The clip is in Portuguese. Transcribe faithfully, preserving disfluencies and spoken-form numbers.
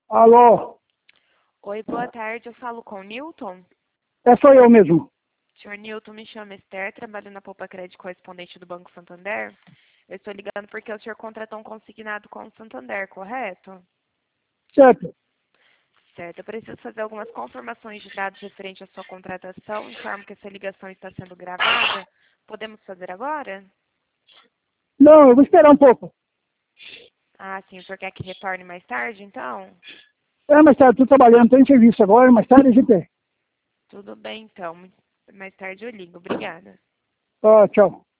Alô, Oi, boa tarde. Eu falo com o Newton. é sou eu mesmo. Senhor Newton, me chama Esther, trabalho na Poupa Crédito correspondente do Banco Santander. Eu estou ligando porque o senhor contratou um consignado com o Santander, correto? Certo. Certo. Eu preciso fazer algumas confirmações de dados referente à sua contratação. Informo que essa ligação está sendo gravada. Podemos fazer agora? Não, eu vou esperar um pouco. Ah, sim. O senhor quer que retorne mais tarde, então? É, mais tarde, estou trabalhando, estou em serviço agora, mais tarde a gente é. Tudo bem, então. Mais tarde eu ligo. Obrigada. Ó, tchau.